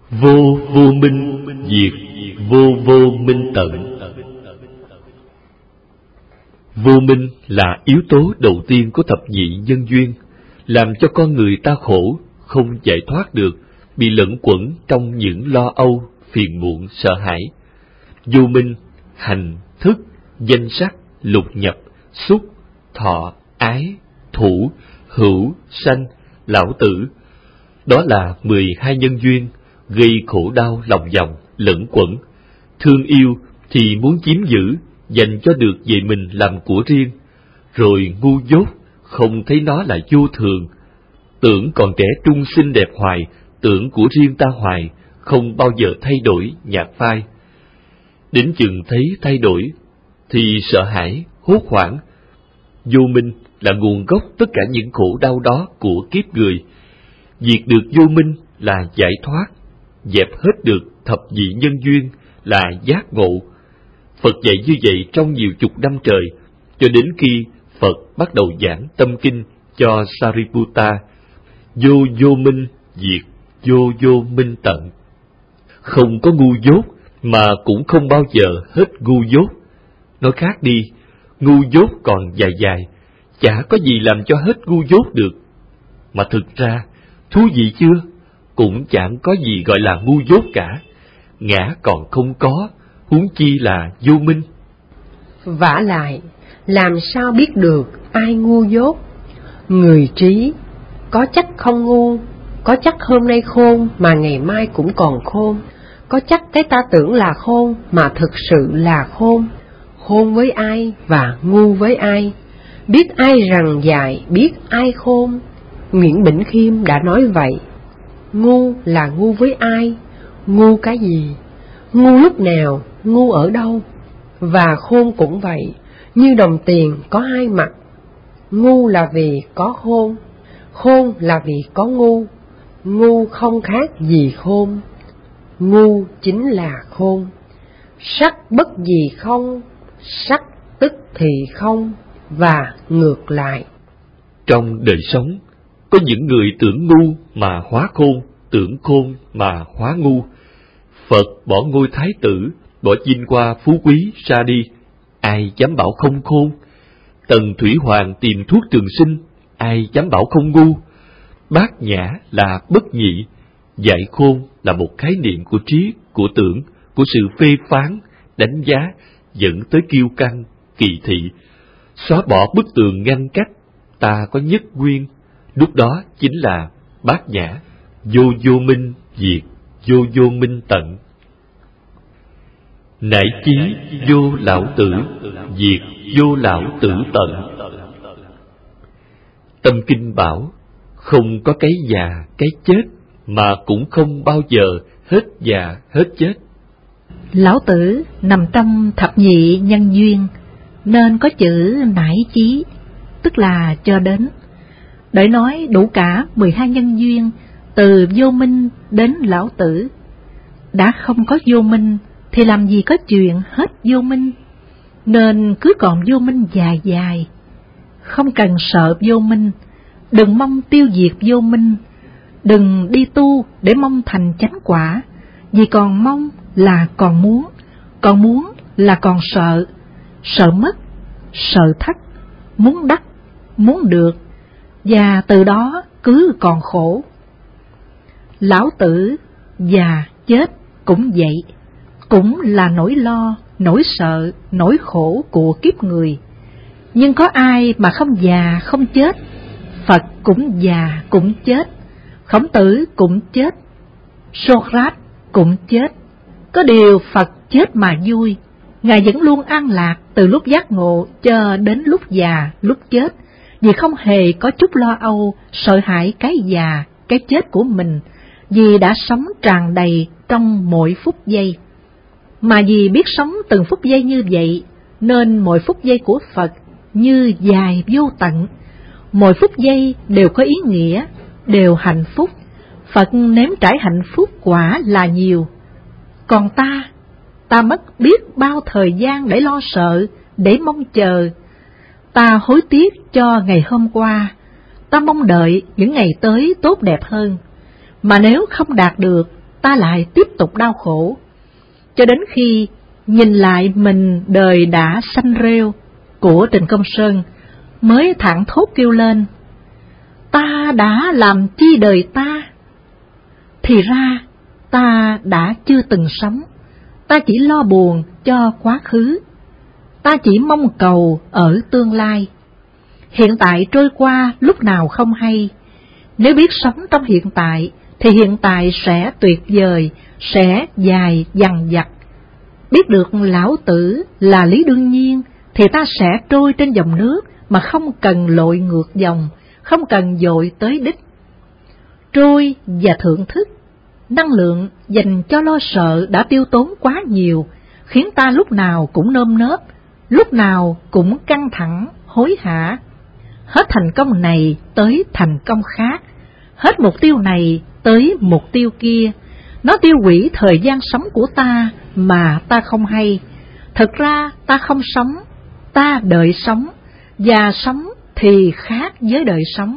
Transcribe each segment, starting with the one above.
Vô vô minh diệt vô vô minh tận. Vô minh là yếu tố đầu tiên của thập nhị nhân duyên, làm cho con người ta khổ, không giải thoát được, bị lẫn quẩn trong những lo âu, phiền muộn, sợ hãi. Vô minh, hành, thức, danh sắc, lục nhập, xúc, thọ, ái, thủ, hữu, sanh, lão tử. Đó là 12 nhân duyên, gây khổ đau lòng vòng, lẫn quẩn. Thương yêu thì muốn chiếm giữ, dành cho được về mình làm của riêng. Rồi ngu dốt, không thấy nó là vô thường. Tưởng còn trẻ trung xinh đẹp hoài, tưởng của riêng ta hoài, không bao giờ thay đổi, nhạt phai. Đến chừng thấy thay đổi, thì sợ hãi, hốt hoảng. Vô minh là nguồn gốc tất cả những khổ đau đó của kiếp người. Diệt được vô minh là giải thoát, dẹp hết được thập nhị nhân duyên là giác ngộ. Phật dạy như vậy trong nhiều chục năm trời, cho đến khi Phật bắt đầu giảng tâm kinh cho Sariputta. Vô vô minh diệt vô vô minh tận. Không có ngu dốt mà cũng không bao giờ hết ngu dốt. Nói khác đi, ngu dốt còn dài dài, chả có gì làm cho hết ngu dốt được. Mà thực ra, thú vị chưa? Cũng chẳng có gì gọi là ngu dốt cả. Ngã còn không có, huống chi là vô minh. Vả lại, làm sao biết được ai ngu dốt? Người trí, có chắc không ngu, có chắc hôm nay khôn mà ngày mai cũng còn khôn, có chắc cái ta tưởng là khôn mà thực sự là khôn. Khôn với ai và ngu với ai? Biết ai rằng dại, biết ai khôn. Nguyễn Bỉnh Khiêm đã nói vậy. Ngu là ngu với ai? Ngu cái gì? Ngu lúc nào? Ngu ở đâu? Và khôn cũng vậy, như đồng tiền có hai mặt. Ngu là vì có khôn, khôn là vì có ngu. Ngu không khác gì khôn, ngu chính là khôn. Sắc bất gì không, sắc tức thì không, và ngược lại. Trong đời sống, có những người tưởng ngu mà hóa khôn, tưởng khôn mà hóa ngu. Phật bỏ ngôi thái tử, bỏ vinh hoa phú quý ra đi, ai dám bảo không khôn? Tần Thủy Hoàng tìm thuốc trường sinh, ai dám bảo không ngu? Bát nhã là bất nhị, dạy khôn là một khái niệm của trí, của tưởng, của sự phê phán, đánh giá, dẫn tới kiêu căng, kỳ thị. Xóa bỏ bức tường ngăn cách, ta có nhất nguyên, lúc đó chính là bát nhã. Vô vô minh diệt vô vô minh tận. Nải chí vô lão tử, diệt vô lão tử tận. Tâm kinh bảo, không có cái già, cái chết, mà cũng không bao giờ hết già, hết chết. Lão tử nằm trong thập nhị nhân duyên, nên có chữ nải chí, tức là cho đến. Để nói đủ cả 12 nhân duyên, từ vô minh đến lão tử. Đã không có vô minh, thì làm gì có chuyện hết vô minh, nên cứ còn vô minh dài dài. Không cần sợ vô minh, đừng mong tiêu diệt vô minh, đừng đi tu để mong thành chánh quả, vì còn mong là còn muốn là còn sợ, sợ mất, sợ thất, muốn đắc, muốn được, và từ đó cứ còn khổ. Lão tử già chết cũng vậy, cũng là nỗi lo, nỗi sợ, nỗi khổ của kiếp người. Nhưng có ai mà không già không chết? Phật cũng già cũng chết, Khổng Tử cũng chết, Socrates cũng chết. Có điều Phật chết mà vui, Ngài vẫn luôn an lạc từ lúc giác ngộ cho đến lúc già, lúc chết, vì không hề có chút lo âu, sợ hãi cái già, cái chết của mình, vì đã sống tràn đầy trong mỗi phút giây. Mà vì biết sống từng phút giây như vậy, nên mỗi phút giây của Phật như dài vô tận. Mỗi phút giây đều có ý nghĩa, đều hạnh phúc. Phật nếm trải hạnh phúc quả là nhiều. Còn ta mất biết bao thời gian để lo sợ, để mong chờ. Ta hối tiếc cho ngày hôm qua, ta mong đợi những ngày tới tốt đẹp hơn. Mà nếu không đạt được, ta lại tiếp tục đau khổ, cho đến khi nhìn lại mình đời đã xanh rêu của Trịnh Công Sơn, mới thẳng thốt kêu lên: ta đã làm chi đời ta? Thì ra ta đã chưa từng sống, ta chỉ lo buồn cho quá khứ, ta chỉ mong cầu ở tương lai. Hiện tại trôi qua lúc nào không hay, nếu biết sống trong hiện tại thì hiện tại sẽ tuyệt vời, sẽ dài dằng dặc. Biết được lão tử là lý đương nhiên thì ta sẽ trôi trên dòng nước mà không cần lội ngược dòng, không cần dội tới đích. Trôi và thưởng thức, năng lượng dành cho lo sợ đã tiêu tốn quá nhiều, khiến ta lúc nào cũng nơm nớp, lúc nào cũng căng thẳng, hối hả. Hết thành công này tới thành công khác, hết mục tiêu này tới mục tiêu kia. Nó tiêu hủy thời gian sống của ta mà ta không hay. Thực ra ta không sống, ta đợi sống, và sống thì khác với đời sống.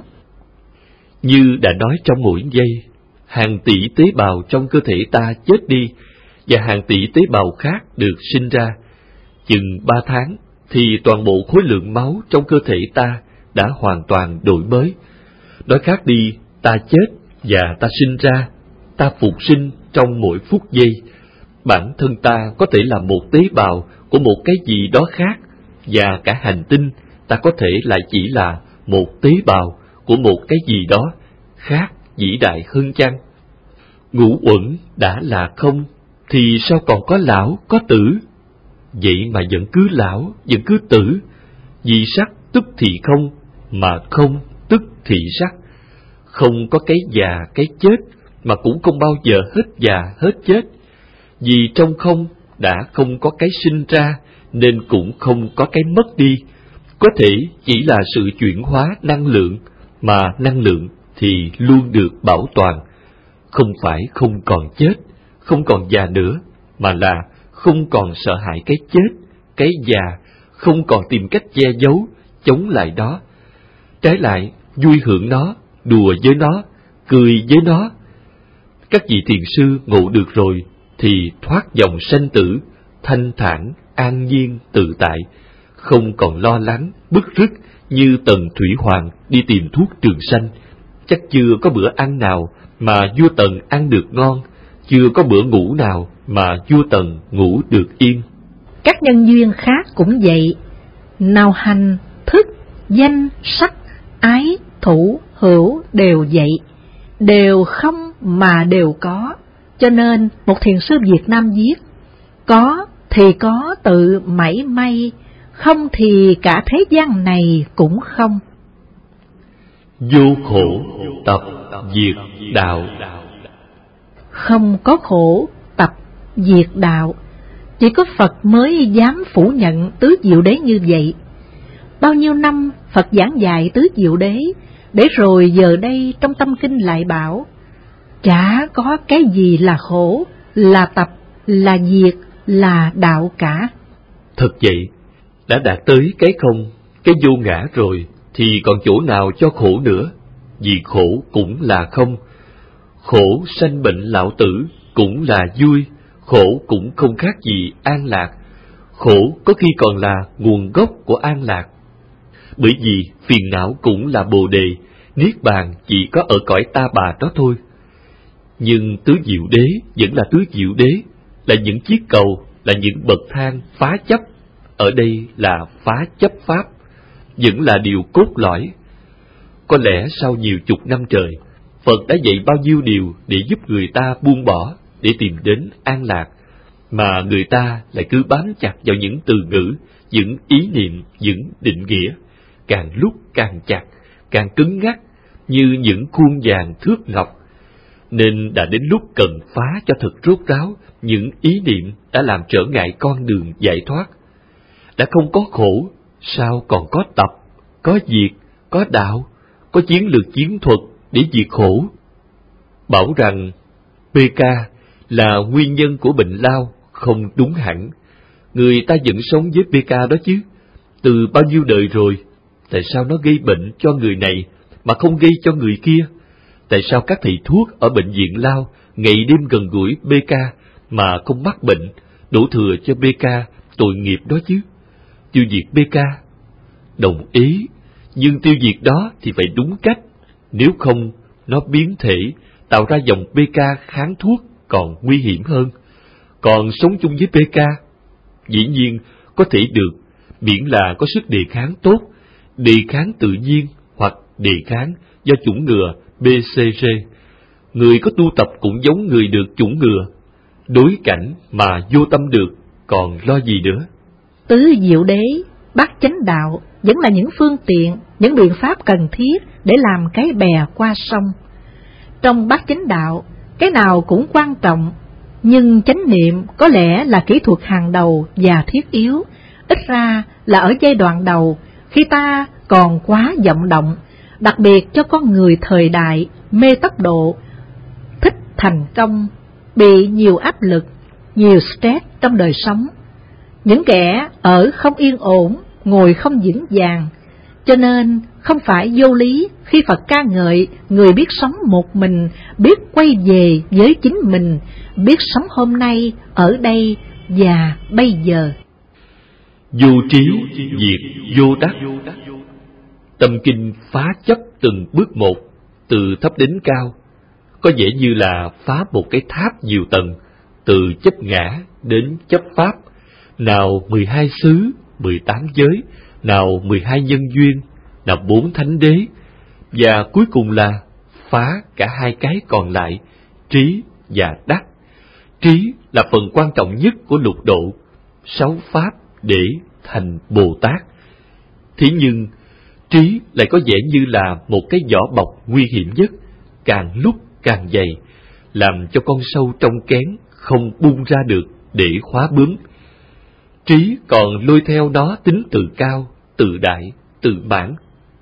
Như đã nói trong mỗi giây, hàng tỷ tế bào trong cơ thể ta chết đi và hàng tỷ tế bào khác được sinh ra. Chừng 3 tháng thì toàn bộ khối lượng máu trong cơ thể ta đã hoàn toàn đổi mới. Nói khác đi, ta chết và ta sinh ra, ta phục sinh trong mỗi phút giây. Bản thân ta có thể là một tế bào của một cái gì đó khác, và cả hành tinh ta có thể lại chỉ là một tế bào của một cái gì đó khác vĩ đại hơn chăng? Ngũ uẩn đã là không, thì sao còn có lão, có tử? Vậy mà vẫn cứ lão, vẫn cứ tử. Vì sắc tức thì không, mà không tức thì sắc. Không có cái già, cái chết, mà cũng không bao giờ hết già, hết chết. Vì trong không đã không có cái sinh ra, nên cũng không có cái mất đi. Có thể chỉ là sự chuyển hóa năng lượng, mà năng lượng thì luôn được bảo toàn. Không phải không còn chết, không còn già nữa, mà là không còn sợ hãi cái chết, cái già, không còn tìm cách che giấu, chống lại đó. Trái lại, vui hưởng nó, đùa với nó, cười với nó. Các vị thiền sư ngộ được rồi thì thoát dòng sanh tử, thanh thản, an nhiên, tự tại, không còn lo lắng, bức rứt như Tần Thủy Hoàng đi tìm thuốc trường sanh. Chắc chưa có bữa ăn nào mà vua Tần ăn được ngon, chưa có bữa ngủ nào mà vua Tần ngủ được yên. Các nhân duyên khác cũng vậy, nào hành, thức, danh, sắc, ái, thủ, hữu đều vậy, đều không mà đều có. Cho nên một thiền sư Việt Nam viết: có thì có tự mảy may, không thì cả thế gian này cũng không. Vô khổ tập diệt đạo. Không có khổ tập diệt đạo, chỉ có Phật mới dám phủ nhận tứ diệu đế như vậy. Bao nhiêu năm Phật giảng dạy tứ diệu đế, để rồi giờ đây trong tâm kinh lại bảo: chả có cái gì là khổ, là tập, là diệt, là đạo cả. Thật vậy, đã đạt tới cái không, cái vô ngã rồi, thì còn chỗ nào cho khổ nữa? Vì khổ cũng là không. Khổ sanh bệnh lão tử cũng là vui, khổ cũng không khác gì an lạc. Khổ có khi còn là nguồn gốc của an lạc. Bởi vì phiền não cũng là bồ đề, niết bàn chỉ có ở cõi ta bà đó thôi. Nhưng tứ diệu đế vẫn là tứ diệu đế, là những chiếc cầu, là những bậc thang phá chấp. Ở đây là phá chấp pháp, vẫn là điều cốt lõi. Có lẽ sau nhiều chục năm trời, Phật đã dạy bao nhiêu điều để giúp người ta buông bỏ, để tìm đến an lạc, mà người ta lại cứ bám chặt vào những từ ngữ, những ý niệm, những định nghĩa, càng lúc càng chặt, càng cứng ngắc, như những khuôn vàng thước ngọc. Nên đã đến lúc cần phá cho thật rốt ráo những ý niệm đã làm trở ngại con đường giải thoát. Đã không có khổ, sao còn có tập, có diệt, có đạo, có chiến lược chiến thuật để diệt khổ? Bảo rằng PK là nguyên nhân của bệnh lao không đúng hẳn. Người ta vẫn sống với PK đó chứ, từ bao nhiêu đời rồi. Tại sao nó gây bệnh cho người này mà không gây cho người kia? tại sao các thầy thuốc ở bệnh viện Lao ngày đêm gần gũi BK mà không mắc bệnh, đổ thừa cho BK tội nghiệp đó chứ? Tiêu diệt BK, đồng ý, nhưng tiêu diệt đó thì phải đúng cách, nếu không nó biến thể tạo ra dòng BK kháng thuốc còn nguy hiểm hơn. Còn sống chung với BK, dĩ nhiên có thể được, miễn là có sức đề kháng tốt, đề kháng tự nhiên hoặc đề kháng do chủng ngừa BCG. Người có tu tập cũng giống người được chủng ngừa, đối cảnh mà vô tâm được, còn lo gì nữa. Tứ diệu đế, bát chánh đạo vẫn là những phương tiện, những biện pháp cần thiết để làm cái bè qua sông. Trong bát chánh đạo, cái nào cũng quan trọng, nhưng chánh niệm có lẽ là kỹ thuật hàng đầu và thiết yếu, ít ra là ở giai đoạn đầu, khi ta còn quá vọng động, đặc biệt cho con người thời đại mê tốc độ, thích thành công, bị nhiều áp lực, nhiều stress trong đời sống. Những kẻ ở không yên ổn, ngồi không vững vàng, cho nên không phải vô lý khi Phật ca ngợi người biết sống một mình, biết quay về với chính mình, biết sống hôm nay, ở đây và bây giờ. Vô trí diệt vô đắc. Tâm kinh phá chấp từng bước một, từ thấp đến cao, có vẻ như là phá một cái tháp nhiều tầng, từ chấp ngã đến chấp pháp, nào 12 xứ, 18 giới, nào 12 nhân duyên, nào 4 thánh đế, và cuối cùng là phá cả hai cái còn lại, trí và đắc. Trí là phần quan trọng nhất của lục độ, 6 pháp để thành Bồ Tát. Thế nhưng, trí lại có vẻ như là một cái vỏ bọc nguy hiểm nhất, càng lúc càng dày, làm cho con sâu trong kén không bung ra được để khóa bướm. Trí còn lôi theo nó tính tự cao, tự đại, tự mãn.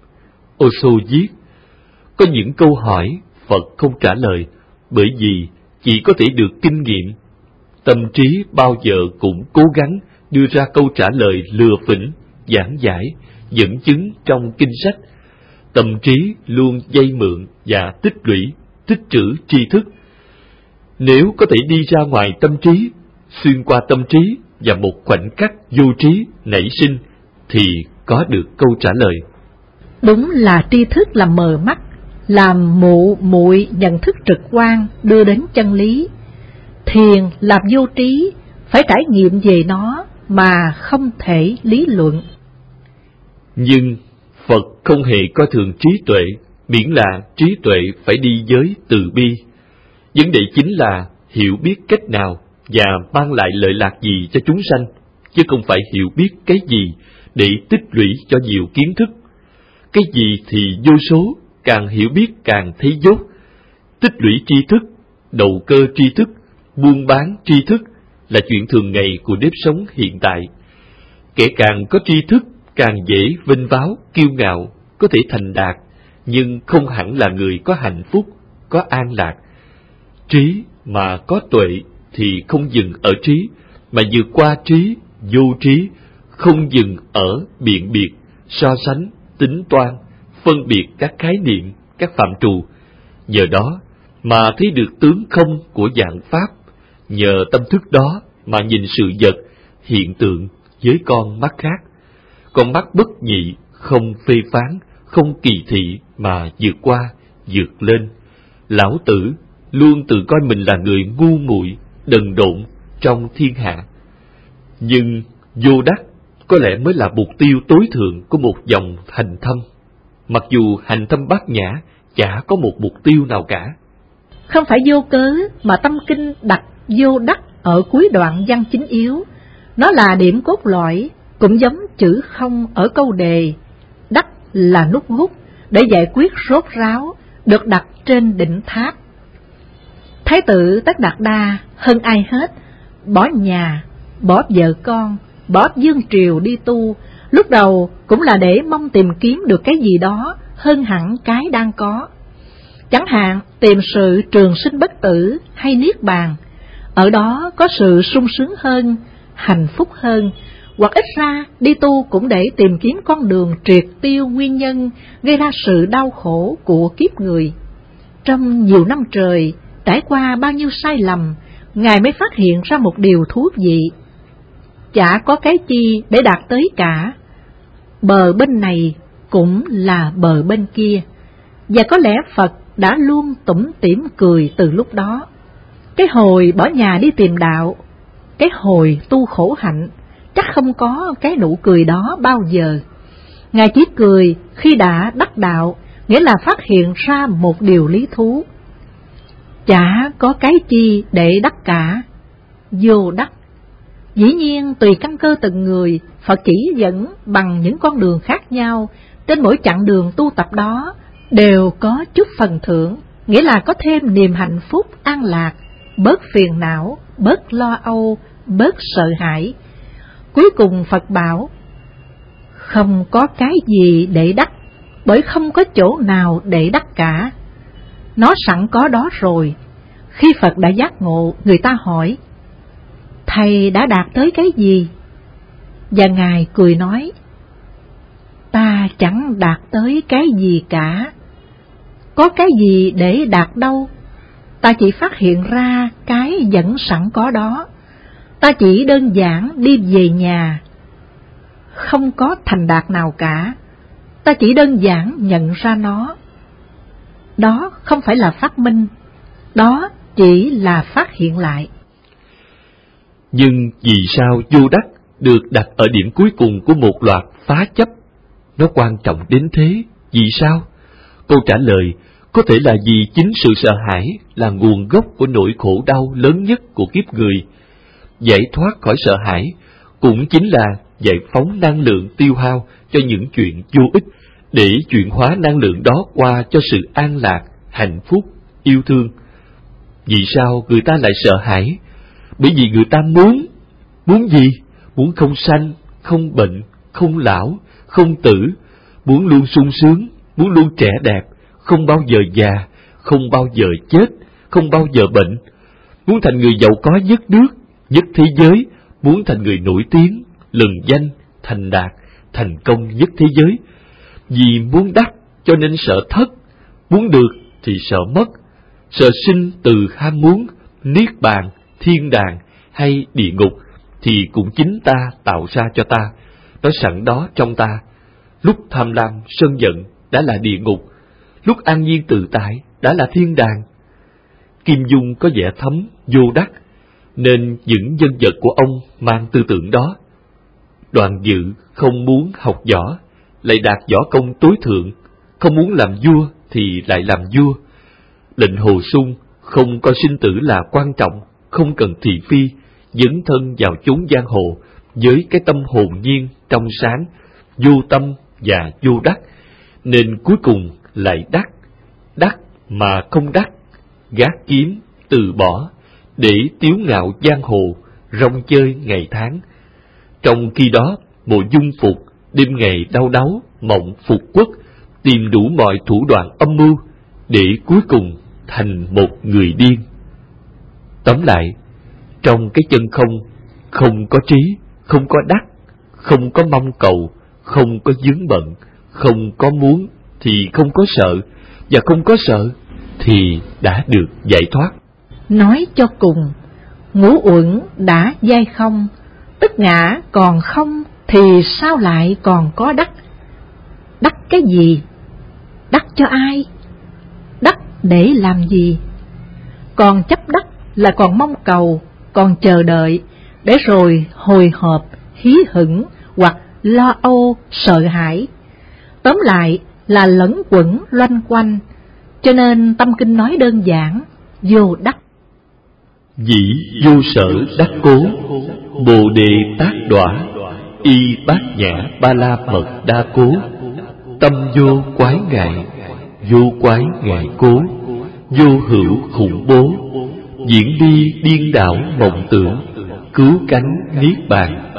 Osho viết, có những câu hỏi Phật không trả lời, bởi vì chỉ có thể được kinh nghiệm. Tâm trí bao giờ cũng cố gắng đưa ra câu trả lời lừa phỉnh, giảng giải, dẫn chứng trong kinh sách. Tâm trí luôn vay mượn và tích lũy, tích trữ tri thức. Nếu có thể đi ra ngoài tâm trí, xuyên qua tâm trí và một khoảnh khắc vô trí nảy sinh, thì có được câu trả lời. Đúng là tri thức làm mờ mắt, làm mụ muội nhận thức trực quan đưa đến chân lý. Thiền làm vô trí, phải trải nghiệm về nó mà không thể lý luận. Nhưng Phật không hề coi thường trí tuệ, miễn là trí tuệ phải đi với từ bi. Vấn đề chính là hiểu biết cách nào và mang lại lợi lạc gì cho chúng sanh, chứ không phải hiểu biết cái gì để tích lũy cho nhiều kiến thức. Cái gì thì vô số, càng hiểu biết càng thấy dốt. Tích lũy tri thức, đầu cơ tri thức, buôn bán tri thức là chuyện thường ngày của nếp sống hiện tại. Kẻ càng có tri thức càng dễ vênh váo, kiêu ngạo, có thể thành đạt, nhưng không hẳn là người có hạnh phúc, có an lạc. Trí mà có tuệ thì không dừng ở trí, mà vượt qua trí, vô trí, không dừng ở biện biệt, so sánh, tính toán, phân biệt các khái niệm, các phạm trù. Nhờ đó mà thấy được tướng không của dạng pháp, nhờ tâm thức đó mà nhìn sự vật, hiện tượng với con mắt khác. Con mắt bất nhị, không phê phán, không kỳ thị mà vượt qua, vượt lên. Lão Tử luôn tự coi mình là người ngu muội, đần độn trong thiên hạ. Nhưng vô đắc có lẽ mới là mục tiêu tối thượng của một dòng hành thâm. Mặc dù hành thâm bát nhã chả có một mục tiêu nào cả. Không phải vô cớ mà tâm kinh đặt vô đắc ở cuối đoạn văn chính yếu. Nó là điểm cốt lõi, cũng giống chữ không ở câu đề. Đắc là nút gút để giải quyết rốt ráo, được đặt trên đỉnh tháp. Thái tử Tất Đạt Đa hơn ai hết, bỏ nhà, bỏ vợ con, bỏ vương triều đi tu, lúc đầu cũng là để mong tìm kiếm được cái gì đó hơn hẳn cái đang có. Chẳng hạn tìm sự trường sinh bất tử hay niết bàn, ở đó có sự sung sướng hơn, hạnh phúc hơn, hoặc ít ra đi tu cũng để tìm kiếm con đường triệt tiêu nguyên nhân gây ra sự đau khổ của kiếp người. Trong nhiều năm trời, trải qua bao nhiêu sai lầm, Ngài mới phát hiện ra một điều thú vị. Chả có cái chi để đạt tới cả. Bờ bên này cũng là bờ bên kia, và có lẽ Phật đã luôn tủm tỉm cười từ lúc đó. Cái hồi bỏ nhà đi tìm đạo, cái hồi tu khổ hạnh, chắc không có cái nụ cười đó bao giờ. Ngài chỉ cười khi đã đắc đạo, nghĩa là phát hiện ra một điều lý thú. Chả có cái chi để đắc cả, vô đắc. Dĩ nhiên tùy căn cơ từng người, Phật chỉ dẫn bằng những con đường khác nhau, trên mỗi chặng đường tu tập đó đều có chút phần thưởng, nghĩa là có thêm niềm hạnh phúc an lạc, bớt phiền não, bớt lo âu, bớt sợ hãi. Cuối cùng Phật bảo, không có cái gì để đắc, bởi không có chỗ nào để đắc cả. Nó sẵn có đó rồi. Khi Phật đã giác ngộ, người ta hỏi, Thầy đã đạt tới cái gì? Và Ngài cười nói, ta chẳng đạt tới cái gì cả. Có cái gì để đạt đâu? Ta chỉ phát hiện ra cái vẫn sẵn có đó. Ta chỉ đơn giản đi về nhà, không có thành đạt nào cả. Ta chỉ đơn giản nhận ra nó. Đó không phải là phát minh, đó chỉ là phát hiện lại. Nhưng vì sao vô đắc được đặt ở điểm cuối cùng của một loạt phá chấp? Nó quan trọng đến thế, vì sao? Câu trả lời có thể là vì chính sự sợ hãi là nguồn gốc của nỗi khổ đau lớn nhất của kiếp người. Giải thoát khỏi sợ hãi cũng chính là giải phóng năng lượng tiêu hao cho những chuyện vô ích, để chuyển hóa năng lượng đó qua cho sự an lạc, hạnh phúc, yêu thương. Vì sao người ta lại sợ hãi? Bởi vì người ta muốn gì? Muốn không sanh, không bệnh, không lão, không tử, muốn luôn sung sướng, muốn luôn trẻ đẹp, không bao giờ già, không bao giờ chết, không bao giờ bệnh, muốn thành người giàu có nhất nước, nhất thế giới, muốn thành người nổi tiếng, lừng danh, thành đạt, thành công nhất thế giới. Vì muốn đắc cho nên sợ thất, muốn được thì sợ mất, sợ sinh từ ham muốn, niết bàn, thiên đàng hay địa ngục thì cũng chính ta tạo ra cho ta, nó sẵn đó trong ta. Lúc tham lam, sân giận đã là địa ngục, lúc an nhiên tự tại đã là thiên đàng. Kim Dung có vẻ thấm vô đắc, nên những nhân vật của ông mang tư tưởng đó. Đoàn Dự không muốn học võ, lại đạt võ công tối thượng, không muốn làm vua thì lại làm vua. Lệnh Hồ Xung không coi sinh tử là quan trọng, không cần thị phi, dấn thân vào chốn giang hồ với cái tâm hồn nhiên, trong sáng, vô tâm và vô đắc, nên cuối cùng lại đắc mà không đắc, gác kiếm, từ bỏ, để tiếu ngạo giang hồ, rong chơi ngày tháng. Trong khi đó, Mộ Dung Phục đêm ngày đau đáu, mộng phục quốc, tìm đủ mọi thủ đoạn âm mưu, để cuối cùng thành một người điên. Tóm lại, trong cái chân không, không có trí, không có đắc, không có mong cầu, không có vướng bận, không có muốn thì không có sợ, và không có sợ thì đã được giải thoát. Nói cho cùng, ngũ uẩn đã giai không, tức ngã còn không thì sao lại còn có đắc? Đắc cái gì? Đắc cho ai? Đắc để làm gì? Còn chấp đắc là còn mong cầu, còn chờ đợi, để rồi hồi hộp, hí hửng hoặc lo âu, sợ hãi. Tóm lại là lẫn quẩn loanh quanh, cho nên tâm kinh nói đơn giản, vô đắc. Dĩ vô sở đắc cố, bồ đề tác đọa, y bát nhã ba la mật đa cố. Tâm vô quái ngại, vô quái ngại cố, vô hữu khủng bố, diễn đi điên đảo mộng tưởng, cứu cánh niết bàn.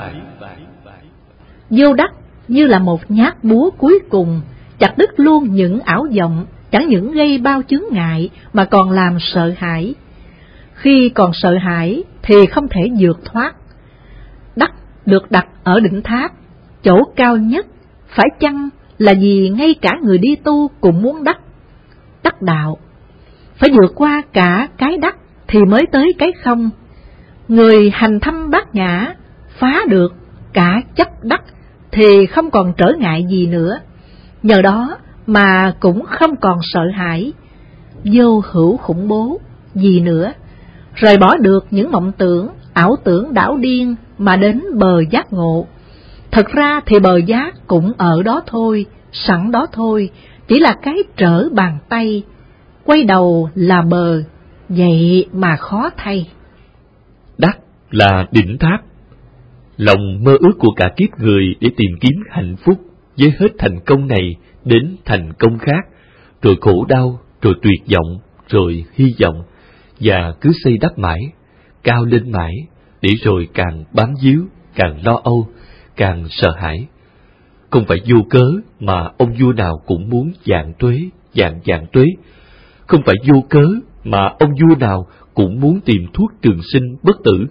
Vô đắc như là một nhát búa cuối cùng, chặt đứt luôn những ảo vọng, chẳng những gây bao chướng ngại mà còn làm sợ hãi. Khi còn sợ hãi thì không thể vượt thoát. Đắc được đặt ở đỉnh tháp, chỗ cao nhất, phải chăng là vì ngay cả người đi tu cũng muốn đắc đạo? phải vượt qua cả cái đắc thì mới tới cái không. Người hành thâm bát nhã phá được cả chấp đắc thì không còn trở ngại gì nữa, nhờ đó mà cũng không còn sợ hãi, vô hữu khủng bố gì nữa, rời bỏ được những mộng tưởng, ảo tưởng đảo điên mà đến bờ giác ngộ. Thật ra thì bờ giác cũng ở đó thôi, sẵn đó thôi, chỉ là cái trở bàn tay, quay đầu là bờ, vậy mà khó thay. Đắc là đỉnh tháp, lòng mơ ước của cả kiếp người để tìm kiếm hạnh phúc với hết thành công này đến thành công khác, rồi khổ đau, rồi tuyệt vọng, rồi hy vọng, và cứ xây đắp mãi, cao lên mãi, để rồi càng bám víu, càng lo âu, càng sợ hãi. Không phải vô cớ mà ông vua nào cũng muốn vạn tuế, vạn tuế. Không phải vô cớ mà ông vua nào cũng muốn tìm thuốc trường sinh bất tử.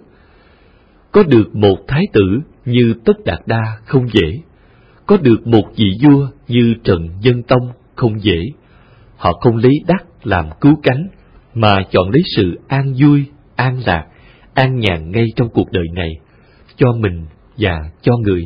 Có được một thái tử như Tất Đạt Đa không dễ. Có được một vị vua như Trần Nhân Tông không dễ. Họ không lấy đắc làm cứu cánh, mà chọn lấy sự an vui, an lạc, an nhàn ngay trong cuộc đời này, cho mình và cho người.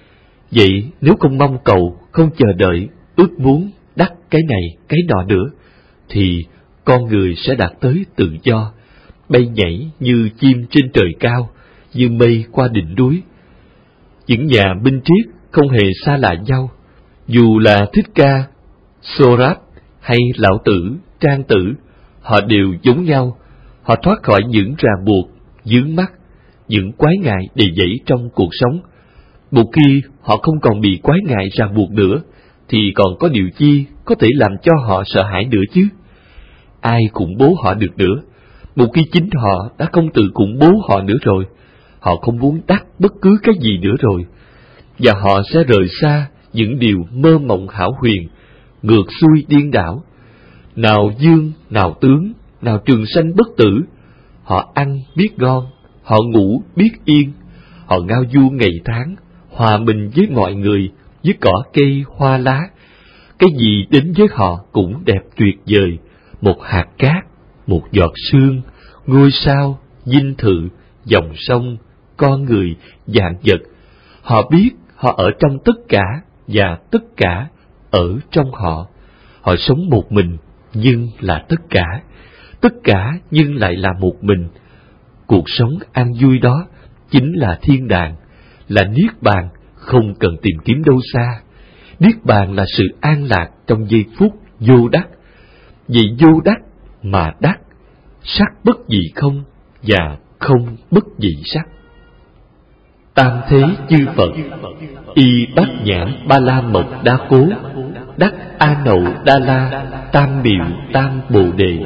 Vậy nếu không mong cầu, không chờ đợi, ước muốn đắc cái này, cái nọ nữa, thì con người sẽ đạt tới tự do, bay nhảy như chim trên trời cao, như mây qua đỉnh núi. Những nhà minh triết không hề xa lạ nhau, dù là Thích Ca, Sorat hay Lão Tử, Trang Tử, họ đều giống nhau. Họ thoát khỏi những ràng buộc, vướng mắc, những quái ngại đầy dẫy trong cuộc sống. Một khi họ không còn bị quái ngại ràng buộc nữa, thì còn có điều chi có thể làm cho họ sợ hãi nữa chứ? Ai khủng bố họ được nữa? Một khi chính họ đã không tự khủng bố họ nữa rồi, họ không muốn đắc bất cứ cái gì nữa rồi, và họ sẽ rời xa những điều mơ mộng hão huyền, ngược xuôi điên đảo. Nào dương, nào tướng, nào trường sanh bất tử. Họ ăn biết ngon, họ ngủ biết yên, họ ngao du ngày tháng, hòa mình với mọi người, với cỏ cây hoa lá. Cái gì đến với họ cũng đẹp tuyệt vời, một hạt cát, một giọt sương, ngôi sao, dinh thự, dòng sông, con người, vạn vật. Họ biết họ ở trong tất cả, và tất cả ở trong họ. Họ sống một mình, nhưng là tất cả nhưng lại là một mình. Cuộc sống an vui đó chính là thiên đàng, là niết bàn, không cần tìm kiếm đâu xa. Niết bàn là sự an lạc trong giây phút vô đắc. Vì vô đắc mà đắc, sắc bất dị không, và không bất dị sắc. Tam thế chư Phật, y bát nhãn ba la mộc đa cố, đắc a nậu đa la, tam miệu tam bồ đề.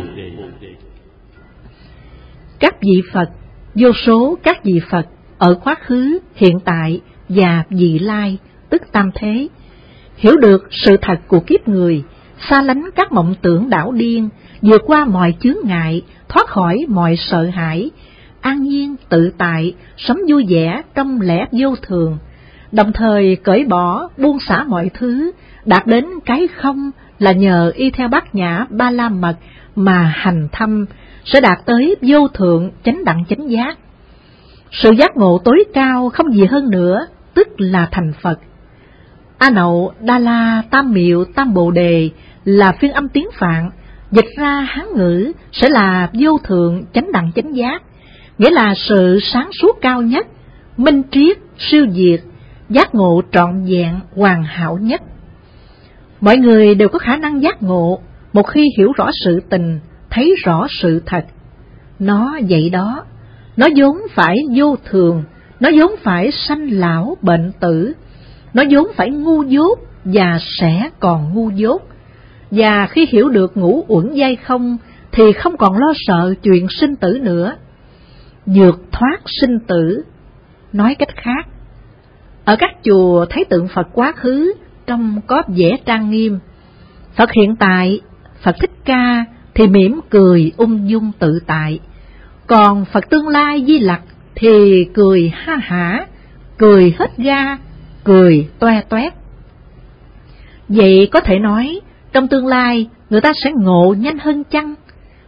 Các vị Phật, vô số các vị Phật ở quá khứ, hiện tại và vị lai, tức tam thế, hiểu được sự thật của kiếp người, xa lánh các mộng tưởng đảo điên, vượt qua mọi chướng ngại, thoát khỏi mọi sợ hãi, an nhiên tự tại, sống vui vẻ trong lẽ vô thường, đồng thời cởi bỏ buông xả mọi thứ, đạt đến cái không là nhờ y theo bát nhã ba la mật mà hành thâm, sẽ đạt tới vô thượng chánh đẳng chánh giác. Sự giác ngộ tối cao không gì hơn nữa, tức là thành Phật. A Nậu Đa La Tam Miệu Tam Bồ Đề là phiên âm tiếng Phạn, dịch ra Hán ngữ sẽ là vô thượng chánh đẳng chánh giác, nghĩa là sự sáng suốt cao nhất, minh triết, siêu diệt, giác ngộ trọn vẹn, hoàn hảo nhất. Mọi người đều có khả năng giác ngộ một khi hiểu rõ sự tình, thấy rõ sự thật. Nó vậy đó, nó vốn phải vô thường, nó vốn phải sanh lão bệnh tử, nó vốn phải ngu dốt và sẽ còn ngu dốt. Và khi hiểu được ngũ uẩn giai không thì không còn lo sợ chuyện sinh tử nữa, vượt thoát sinh tử. Nói cách khác, ở các chùa thấy tượng Phật quá khứ trông có vẻ trang nghiêm, Phật hiện tại, Phật Thích Ca thì mỉm cười ung dung tự tại, còn Phật tương lai Di Lặc thì cười ha hả, cười hết ga, cười toe toét. Vậy có thể nói, trong tương lai người ta sẽ ngộ nhanh hơn chăng?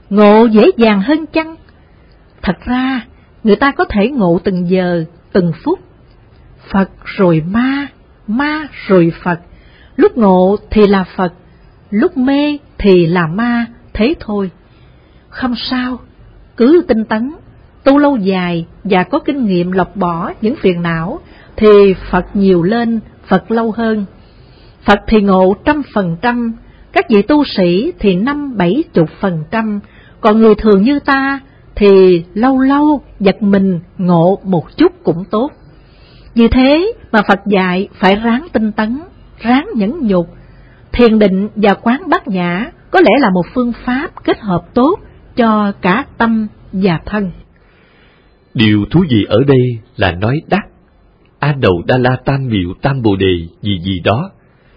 ngộ dễ dàng hơn chăng? Thật ra, người ta có thể ngộ từng giờ, từng phút. Phật rồi ma, ma rồi Phật. Lúc ngộ thì là Phật, lúc mê thì là ma, thế thôi. Không sao, cứ tinh tấn, tu lâu dài và có kinh nghiệm lọc bỏ những phiền não, thì Phật nhiều lên, Phật lâu hơn. Phật thì ngộ 100%, các vị tu sĩ thì 50-70%, còn người thường như ta thì lâu lâu giật mình ngộ một chút cũng tốt. Vì thế mà Phật dạy phải ráng tinh tấn, ráng nhẫn nhục. Thiền định và quán bát nhã có lẽ là một phương pháp kết hợp tốt cho cả tâm và thân. Điều thú vị ở đây là nói đắc. A Đầu Đa La Tam Miệu Tam Bồ Đề gì đó.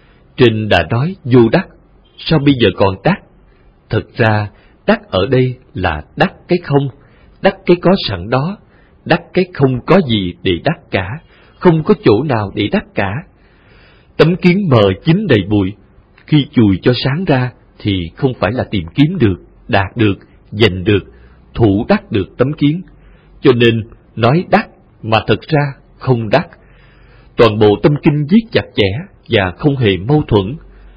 Trên đã nói vô đắc, sao bây giờ còn đắc? Thật ra, đắc ở đây là đắc cái không, đắc cái có sẵn đó, đắc cái không có gì để đắc cả, không có chỗ nào để đắc cả. Tấm kiến mờ chín đầy bụi, khi chùi cho sáng ra thì không phải là tìm kiếm được, đạt được, giành được, thủ đắc được tấm kiến. Cho nên nói đắc mà thật ra không đắc. Toàn bộ tâm kinh viết chặt chẽ và không hề mâu thuẫn.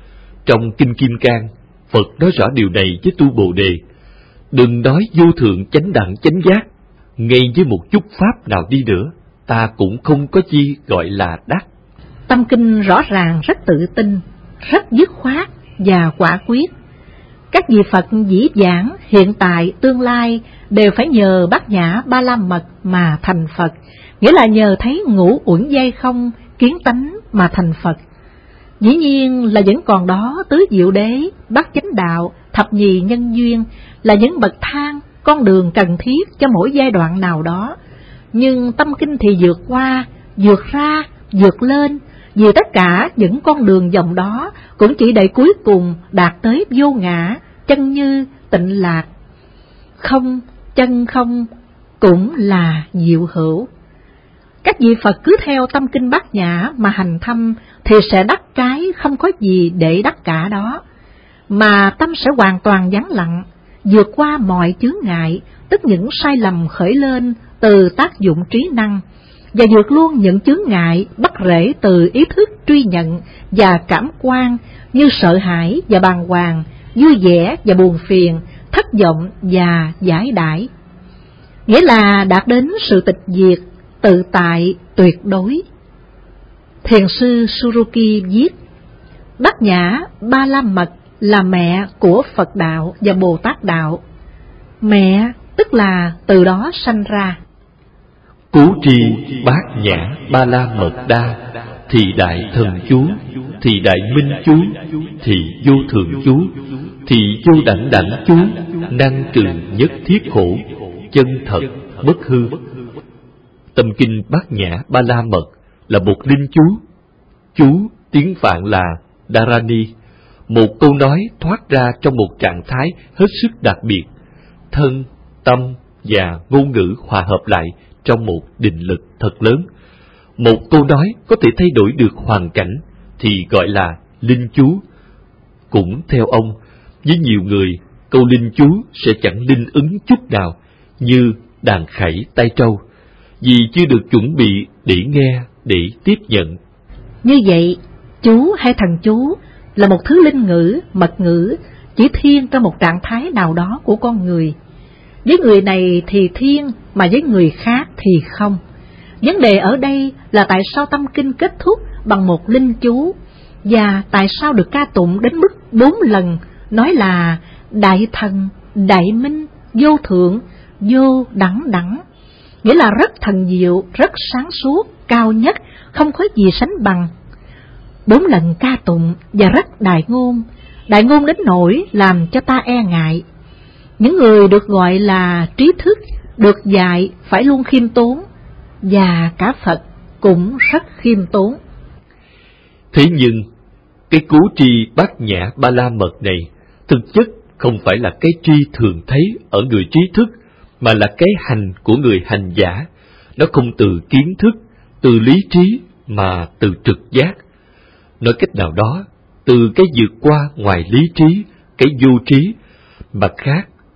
Trong Kinh Kim Cang, Phật nói rõ điều này với tu Bồ Đề. Đừng nói vô thượng chánh đẳng chánh giác, ngay với một chút pháp nào đi nữa, ta cũng không có chi gọi là đắc. Tâm kinh rõ ràng rất tự tin, rất dứt khoát và quả quyết. Các vị Phật dĩ vãng, hiện tại, tương lai đều phải nhờ Bát Nhã Ba La Mật mà thành Phật, nghĩa là nhờ thấy ngũ uẩn giai không, kiến tánh mà thành Phật. Dĩ nhiên là vẫn còn đó tứ diệu đế, bát chánh đạo, thập nhì nhân duyên là những bậc thang, con đường cần thiết cho mỗi giai đoạn nào đó. Nhưng tâm kinh thì vượt qua, vượt ra, vượt lên, vì tất cả những con đường dòng đó cũng chỉ để cuối cùng đạt tới vô ngã, chân như, tịnh lạc. Không, chân không cũng là diệu hữu. Các vị Phật cứ theo tâm kinh Bát Nhã mà hành thâm thì sẽ đắc cái không có gì để đắc cả đó, mà tâm sẽ hoàn toàn vắng lặng, vượt qua mọi chướng ngại, tức những sai lầm khởi lên từ tác dụng trí năng, và vượt luôn những chướng ngại bắt rễ từ ý thức truy nhận và cảm quan như sợ hãi và bàng hoàng, vui vẻ và buồn phiền, thất vọng và giải đãi. Nghĩa là đạt đến sự tịch diệt, tự tại, tuyệt đối. Thiền sư Suruki viết, Bát Nhã Ba La Mật là mẹ của Phật đạo và Bồ Tát đạo. Mẹ tức là từ đó sanh ra. Cố tri Bát Nhã Ba La Mật Đa, thì đại thần chú, thì đại minh chú, thì vô thượng chú, thì vô đẳng đẳng chú, năng trừ nhất thiết khổ, chân thật bất hư. Tâm kinh Bát Nhã Ba La Mật là một linh chú. Chú tiếng Phạn là Dharani, một câu nói thoát ra trong một trạng thái hết sức đặc biệt. Thân, tâm và ngôn ngữ hòa hợp lại trong một định lực thật lớn. Một câu nói có thể thay đổi được hoàn cảnh thì gọi là linh chú. Cũng theo ông, với nhiều người, câu linh chú sẽ chẳng linh ứng chút nào, như đàn khẩy tay trâu, vì chưa được chuẩn bị để nghe, để tiếp nhận. Như vậy, chú hay thần chú là một thứ linh ngữ, mật ngữ, chỉ thiên trong một trạng thái nào đó của con người. Với người này thì thiên, mà với người khác thì không. Vấn đề ở đây là tại sao tâm kinh kết thúc bằng một linh chú, và tại sao được ca tụng đến mức 4 lần, nói là đại thần, đại minh, vô thượng, vô đẳng đẳng, nghĩa là rất thần diệu, rất sáng suốt, cao nhất, không có gì sánh bằng. 4 lần ca tụng và rất đại ngôn đến nỗi làm cho ta e ngại. Những người được gọi là trí thức, được dạy phải luôn khiêm tốn, và cả Phật cũng rất khiêm tốn. Thế nhưng, cái cố tri Bát Nhã Ba La Mật này thực chất không phải là cái tri thường thấy ở người trí thức, mà là cái hành của người hành giả. Nó không từ kiến thức, từ lý trí, mà từ trực giác. Nói cách nào đó, từ cái vượt qua ngoài lý trí, cái vô trí. Mặt khác,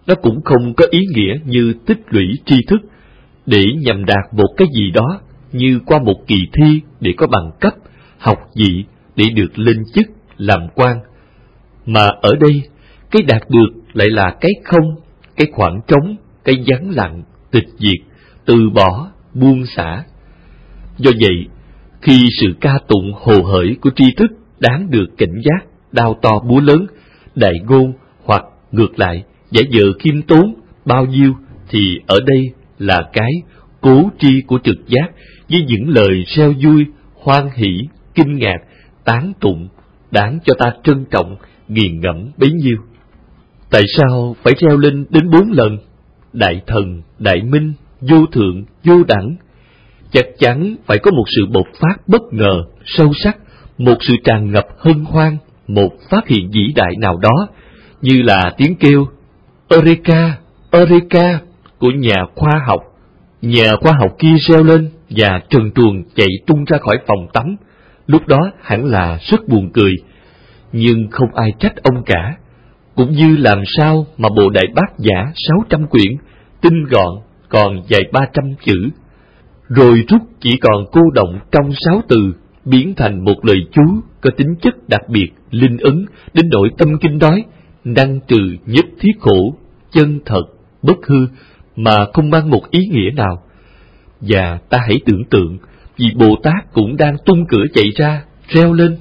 nó cũng không có ý nghĩa như tích lũy tri thức để nhằm đạt một cái gì đó, như qua một kỳ thi để có bằng cấp, học vị để được lên chức, làm quan. Mà ở đây, cái đạt được lại là cái không, cái khoảng trống, cái vắng lặng, tịch diệt, từ bỏ, buông xả. Do vậy, khi sự ca tụng hồ hởi của tri thức đáng được cảnh giác, đao to búa lớn, đại ngôn hoặc ngược lại, giả vờ khiêm tốn bao nhiêu, thì ở đây là cái cố tri của trực giác với những lời reo vui, hoan hỷ, kinh ngạc, tán tụng, đáng cho ta trân trọng, nghiền ngẫm bấy nhiêu. Tại sao phải reo lên đến 4 lần? Đại thần, đại minh, vô thượng, vô đẳng. Chắc chắn phải có một sự bộc phát bất ngờ, sâu sắc, một sự tràn ngập hân hoan, một phát hiện vĩ đại nào đó, như là tiếng kêu Eureka, Eureka của nhà khoa học. Nhà khoa học kia reo lên và trần truồng chạy tung ra khỏi phòng tắm. Lúc đó hẳn là rất buồn cười, nhưng không ai trách ông cả. Cũng như làm sao mà bộ Đại Bát Nhã 600 quyển, tinh gọn, còn dài 300 chữ, rồi rút chỉ còn cô động trong 6 từ, biến thành một lời chú có tính chất đặc biệt, linh ứng, đến nỗi tâm kinh nói, năng trừ nhất thiết khổ, chân thật, bất hư, mà không mang một ý nghĩa nào. Và ta hãy tưởng tượng, vì Bồ Tát cũng đang tung cửa chạy ra, reo lên.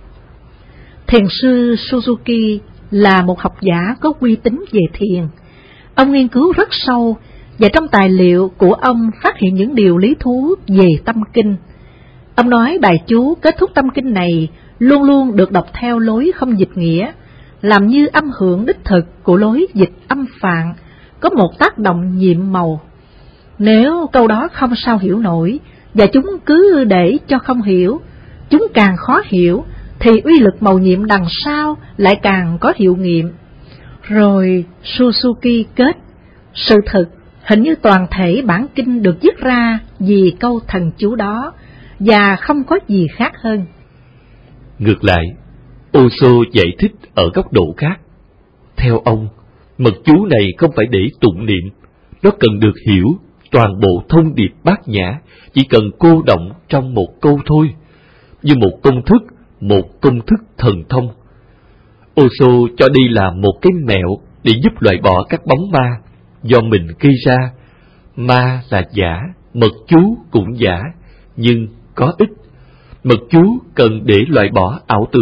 Thiền sư Suzuki là một học giả có uy tín về thiền. Ông nghiên cứu rất sâu, và trong tài liệu của ông phát hiện những điều lý thú về tâm kinh. Ông nói bài chú kết thúc tâm kinh này luôn luôn được đọc theo lối không dịch nghĩa, làm như âm hưởng đích thực của lối dịch âm phạn, có một tác động nhiệm màu. Nếu câu đó không sao hiểu nổi, và chúng cứ để cho không hiểu, chúng càng khó hiểu, thì uy lực mầu nhiệm đằng sau lại càng có hiệu nghiệm. Rồi Suzuki kết, sự thực hình như toàn thể bản kinh được viết ra vì câu thần chú đó, và không có gì khác hơn. Ngược lại, Osho giải thích ở góc độ khác. Theo ông, mật chú này không phải để tụng niệm, nó cần được hiểu toàn bộ thông điệp bát nhã, chỉ cần cô động trong một câu thôi, như một công thức thần thông. Osho cho đây là một cái mẹo để giúp loại bỏ các bóng ma do mình gây ra. Ma là giả, mật chú cũng giả, nhưng có ích. Mật chú cần để loại bỏ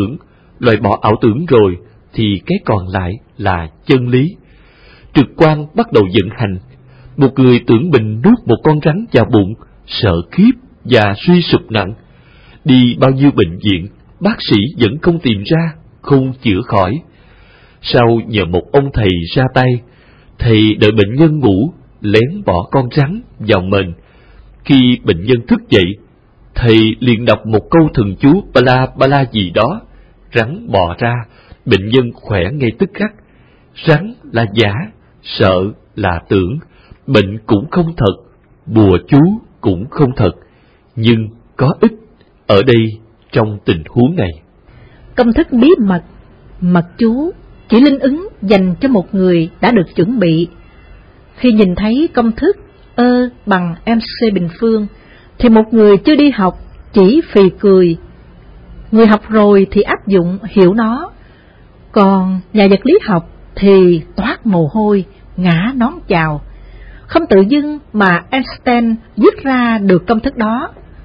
ảo tưởng rồi thì cái còn lại là chân lý. Trực quan bắt đầu vận hành. Một người tưởng mình nuốt một con rắn vào bụng, sợ khiếp và suy sụp nặng. Đi bao nhiêu bệnh viện, bác sĩ vẫn không tìm ra, không chữa khỏi. Sau nhờ một ông thầy ra tay, thầy đợi bệnh nhân ngủ, lén bỏ con rắn vào mền. Khi bệnh nhân thức dậy, thầy liền đọc một câu thần chú bala bala gì đó, rắn bò ra, bệnh nhân khỏe ngay tức khắc. Rắn là giả, sợ là tưởng, bệnh cũng không thật, bùa chú cũng không thật, nhưng có ích ở đây trong tình huống này. Công thức bí mật, mật chú chỉ linh ứng dành cho một người đã được chuẩn bị. Khi nhìn thấy công thức bằng MC bình phương, thì một người chưa đi học chỉ phì cười. Người học rồi thì áp dụng hiểu nó, còn nhà vật lý học thì toát mồ hôi, ngã nón chào. Không tự dưng mà Einstein viết ra được công thức đó.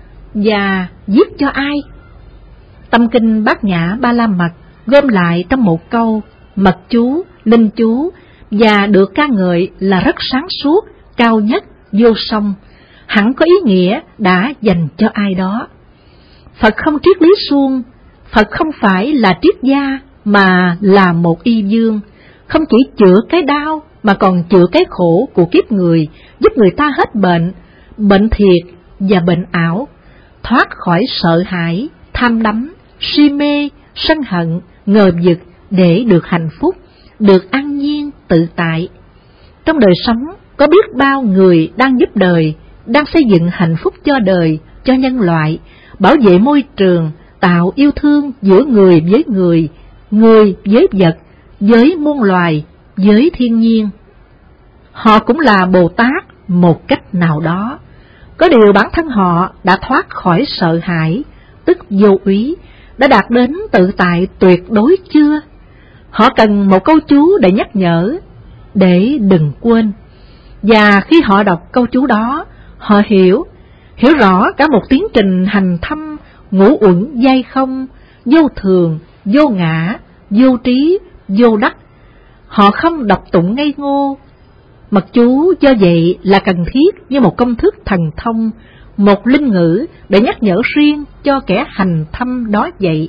Và viết cho ai? Tâm kinh Bát Nhã Ba La Mật gom lại trong một câu mật chú, linh chú, và được ca ngợi là rất sáng suốt, cao nhất, vô song, hẳn có ý nghĩa đã dành cho ai đó. Phật không triết lý suông, Phật không phải là triết gia mà là một y dương, không chỉ chữa cái đau mà còn chữa cái khổ của kiếp người, giúp người ta hết bệnh, bệnh thiệt và bệnh ảo, thoát khỏi sợ hãi, tham đắm, si mê, sân hận, ngờ vực để được hạnh phúc, được an nhiên, tự tại. Trong đời sống, có biết bao người đang giúp đời, đang xây dựng hạnh phúc cho đời, cho nhân loại, bảo vệ môi trường, tạo yêu thương giữa người với người với vật, với muôn loài, với thiên nhiên. họ cũng là Bồ Tát một cách nào đó. Có điều bản thân họ đã thoát khỏi sợ hãi, tức vô úy, đã đạt đến tự tại tuyệt đối chưa? Họ cần một câu chú để nhắc nhở, để đừng quên. Và khi họ đọc câu chú đó, họ hiểu rõ cả một tiến trình hành thâm, ngũ uẩn giai không, vô thường, vô ngã, vô trí, vô đắc. Họ không đọc tụng ngây ngô. Mật chú do vậy là cần thiết như một công thức thần thông, một linh ngữ để nhắc nhở riêng cho kẻ hành thâm đó vậy.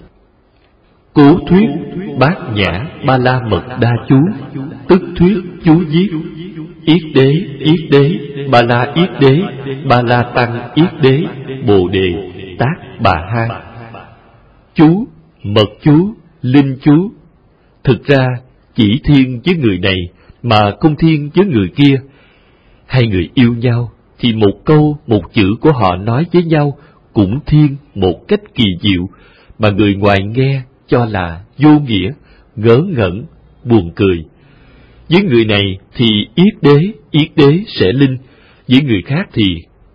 Cố thuyết Bát Nhã Ba La Mật Đa Chú, tức thuyết chú viết Yết Đế, Ba La Yết Đế, Ba La Tăng Yết Đế, Bồ Đề, Tát Bà Ha. Chú, mật chú, linh chú, thực ra chỉ thiên với người này mà không thiên với người kia. Hai người yêu nhau thì một câu một chữ của họ nói với nhau cũng thiên một cách kỳ diệu, mà người ngoài nghe cho là vô nghĩa, ngớ ngẩn, buồn cười. Với người này thì Yết Đế sẽ linh, với người khác thì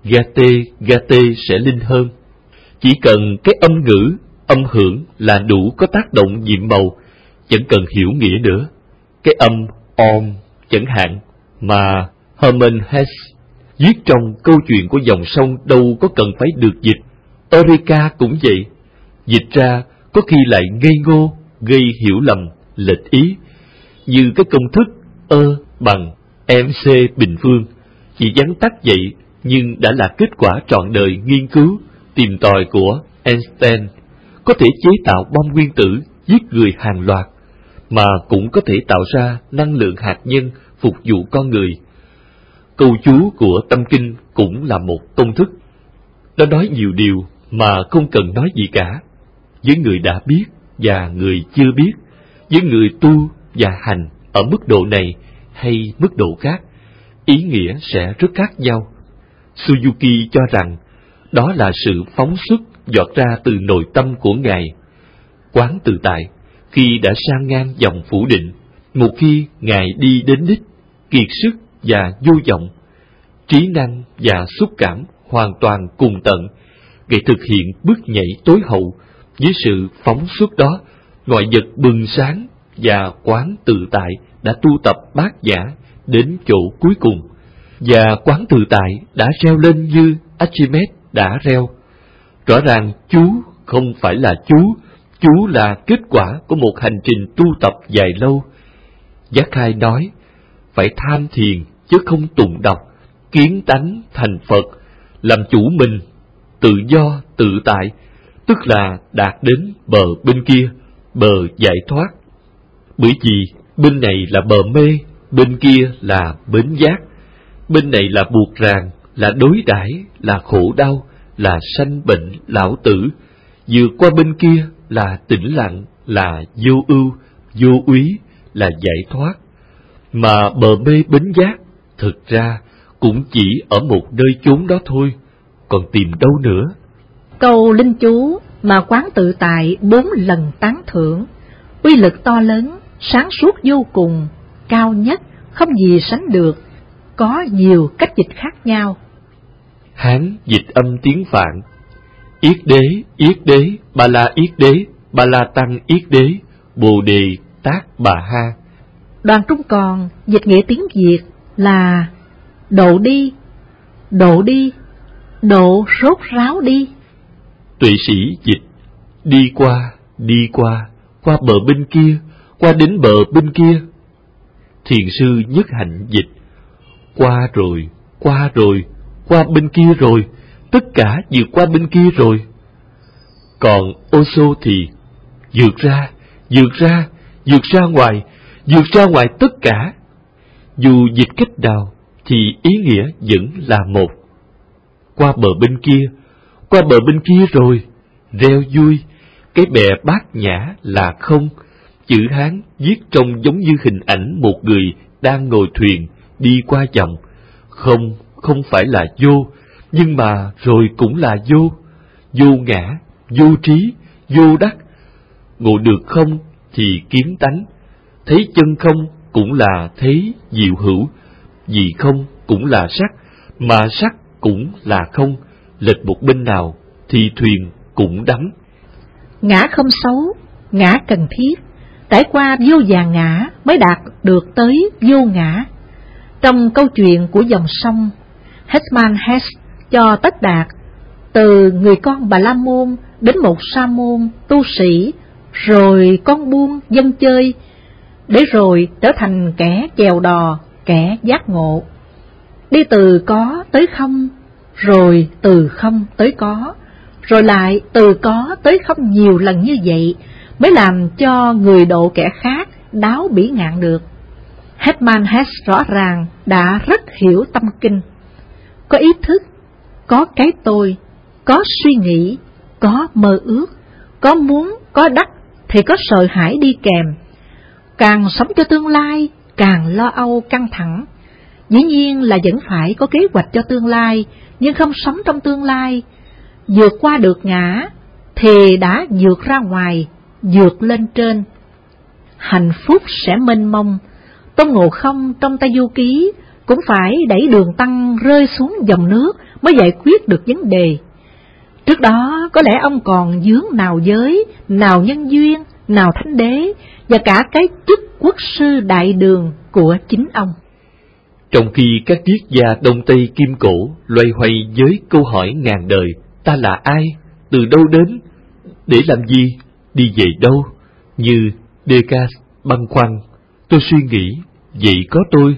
Gate sẽ linh hơn. Chỉ cần cái âm ngữ, âm hưởng là đủ có tác động nhiệm màu, chẳng cần hiểu nghĩa nữa. Cái âm om chẳng hạn mà Hermann Hesse viết trong câu chuyện của dòng sông đâu có cần phải được dịch. Eureka cũng vậy, dịch ra có khi lại ngây ngô, gây hiểu lầm, lệch ý. Như cái công thức bằng MC bình phương, chỉ vắn tắt vậy nhưng đã là kết quả trọn đời nghiên cứu, tìm tòi của Einstein. Có thể chế tạo bom nguyên tử giết người hàng loạt, mà cũng có thể tạo ra năng lượng hạt nhân phục vụ con người. Câu chú của Tâm Kinh cũng là một công thức. Nó nói nhiều điều mà không cần nói gì cả. Với người đã biết và người chưa biết, với người tu và hành ở mức độ này hay mức độ khác, ý nghĩa sẽ rất khác nhau. Suzuki cho rằng đó là sự phóng xuất giọt ra từ nội tâm của Ngài. Quán tự tại, khi đã san ngang dòng phủ định, một khi Ngài đi đến đích, kiệt sức và vô vọng, trí năng và xúc cảm hoàn toàn cùng tận, Ngài thực hiện bước nhảy tối hậu. Với sự phóng xuất đó, ngoại vật bừng sáng và quán tự tại đã tu tập bát nhã đến chỗ cuối cùng. Và quán tự tại đã reo lên như Archimedes đã reo. Rõ ràng chú không phải là chú là kết quả của một hành trình tu tập dài lâu. Giác Khai nói, phải tham thiền chứ không tụng đọc, kiến tánh thành Phật, làm chủ mình, tự do, tự tại, tức là đạt đến bờ bên kia, bờ giải thoát. Bởi vì bên này là bờ mê, bên kia là bến giác. Bên này là buộc ràng, là đối đãi, là khổ đau, là sanh bệnh, lão tử. Vượt qua bên kia là tĩnh lặng, là vô ưu, vô úy, là giải thoát. Mà bờ mê bến giác, thực ra cũng chỉ ở một nơi chốn đó thôi, còn tìm đâu nữa. Câu linh chú mà quán tự tại 4 lần tán thưởng, uy lực to lớn, sáng suốt vô cùng, cao nhất, không gì sánh được, có nhiều cách dịch khác nhau. Hán dịch âm tiếng Phạn: Yết Đế, Ba La Yết Đế, Ba La Tăng Yết Đế, Bồ Đề, Tát Bà Ha. Đoàn Trung còn dịch nghĩa tiếng Việt là độ đi, độ sốt ráo đi. Tuệ sĩ dịch đi qua bờ bên kia, qua đến bờ bên kia. Thiền sư Nhất Hạnh dịch qua rồi, qua bên kia rồi, tất cả vượt qua bên kia rồi. Còn Osho thì vượt ra ngoài tất cả. Dù dịch cách nào thì ý nghĩa vẫn là một. Qua bờ bên kia rồi, reo vui, cái bè bát nhã là không. Chữ Hán viết trông giống như hình ảnh một người đang ngồi thuyền đi qua dòng. Không phải là vô, nhưng mà rồi cũng là vô ngã, vô trí, vô đắc. Ngộ được không thì kiến tánh, thấy chân không cũng là thấy diệu hữu, vì không cũng là sắc, mà sắc cũng là không, lệch một bên nào thì thuyền cũng đắm. Ngã không xấu, ngã cần thiết, trải qua vô vàn ngã mới đạt được tới vô ngã. Trong câu chuyện của dòng sông, Hermann Hesse cho Tất Đạt từ người con Bà La Môn đến một sa môn tu sĩ, rồi con buôn dân chơi, để rồi trở thành kẻ chèo đò, kẻ giác ngộ. Đi từ có tới không, rồi từ không tới có, rồi lại từ có tới không nhiều lần như vậy mới làm cho người độ kẻ khác đáo bỉ ngạn được. Hermann Hesse rõ ràng đã rất hiểu tâm kinh. Có ý thức, có cái tôi, có suy nghĩ, có mơ ước, có muốn, có đắc thì có sợ hãi đi kèm. Càng sống cho tương lai, càng lo âu căng thẳng. Dĩ nhiên là vẫn phải có kế hoạch cho tương lai, nhưng không sống trong tương lai. Vượt qua được ngã thì đã vượt ra ngoài, vượt lên trên. Hạnh phúc sẽ mênh mông. Tôn Ngộ Không trong Tây Du Ký cũng phải đẩy Đường Tăng rơi xuống dòng nước mới giải quyết được vấn đề. Trước đó có lẽ ông còn vướng nào giới, nào nhân duyên, nào thánh đế, và cả cái chức quốc sư đại đường của chính ông. Trong khi các triết gia Đông Tây Kim Cổ loay hoay với câu hỏi ngàn đời: ta là ai, từ đâu đến, để làm gì, đi về đâu, như Descartes băn khoăn: tôi suy nghĩ, vậy có tôi.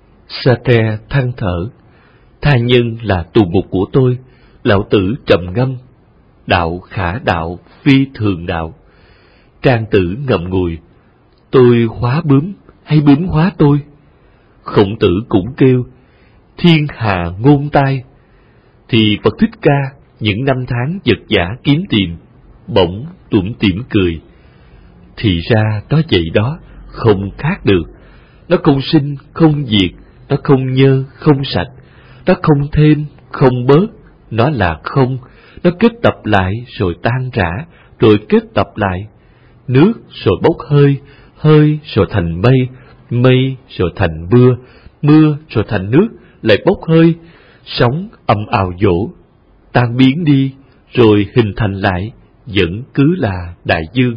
Sartre than thở: tha nhân là tù ngục của tôi. Lão Tử trầm ngâm: đạo khả đạo, phi thường đạo. Trang Tử ngậm ngùi: tôi hóa bướm hay bướm hóa tôi? Khổng Tử cũng kêu: thiên hà ngôn tai. Thì Phật Thích Ca những năm tháng vật vã kiếm tìm, bỗng tủm tỉm cười: thì ra nó vậy đó, không khác được. Nó không sinh, không diệt, nó không nhơ, không sạch, nó không thêm, không bớt, nó là không. Nó kết tập lại rồi tan rã, rồi kết tập lại. Nước rồi bốc hơi, hơi rồi thành mây, mây rồi thành mưa, mưa rồi thành nước, lại bốc hơi, sóng ầm ào dỗ, tan biến đi, rồi hình thành lại, vẫn cứ là đại dương.